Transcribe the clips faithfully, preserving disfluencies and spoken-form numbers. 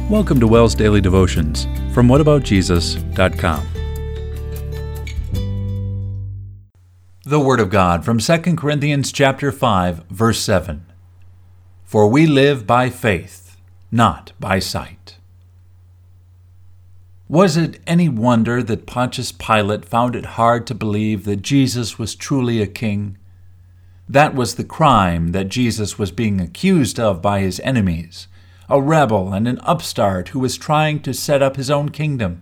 Welcome to WELS Daily Devotions from what about jesus dot com. The Word of God from Second Corinthians chapter five, verse seven. For we live by faith, not by sight. Was it any wonder that Pontius Pilate found it hard to believe that Jesus was truly a king? That was the crime that Jesus was being accused of by his enemies, a rebel and an upstart who was trying to set up his own kingdom.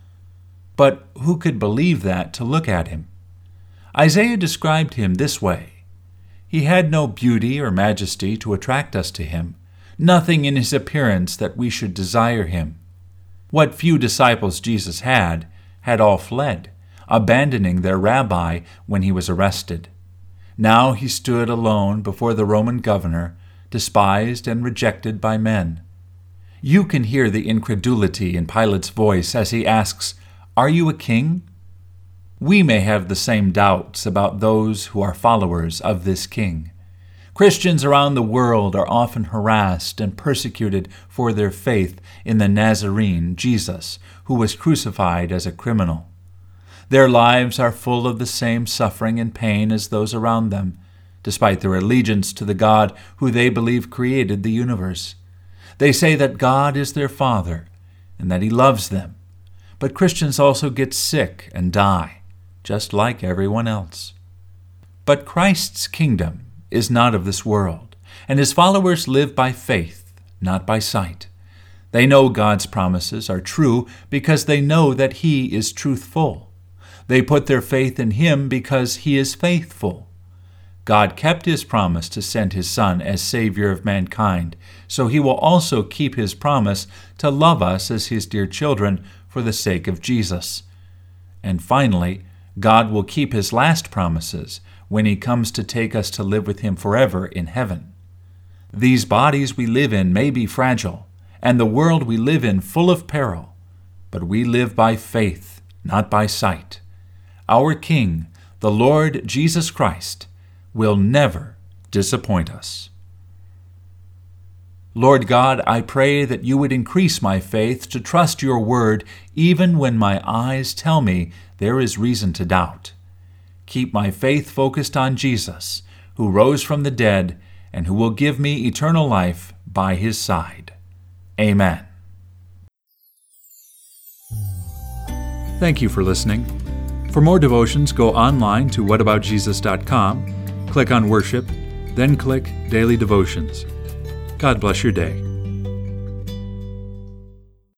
But who could believe that to look at him? Isaiah described him this way. He had no beauty or majesty to attract us to him, nothing in his appearance that we should desire him. What few disciples Jesus had, had all fled, abandoning their rabbi when he was arrested. Now he stood alone before the Roman governor, despised and rejected by men. You can hear the incredulity in Pilate's voice as he asks, "Are you a king?" We may have the same doubts about those who are followers of this king. Christians around the world are often harassed and persecuted for their faith in the Nazarene, Jesus, who was crucified as a criminal. Their lives are full of the same suffering and pain as those around them, despite their allegiance to the God who they believe created the universe. They say that God is their Father and that He loves them. But Christians also get sick and die, just like everyone else. But Christ's kingdom is not of this world, and His followers live by faith, not by sight. They know God's promises are true because they know that He is truthful. They put their faith in Him because He is faithful. God kept His promise to send His Son as Savior of mankind, so He will also keep His promise to love us as His dear children for the sake of Jesus. And finally, God will keep His last promises when He comes to take us to live with Him forever in heaven. These bodies we live in may be fragile, and the world we live in full of peril, but we live by faith, not by sight. Our King, the Lord Jesus Christ, will never disappoint us. Lord God, I pray that you would increase my faith to trust your word even when my eyes tell me there is reason to doubt. Keep my faith focused on Jesus, who rose from the dead and who will give me eternal life by his side. Amen. Thank you for listening. For more devotions, go online to what about jesus dot com. Click on Worship, then click Daily Devotions. God bless your day.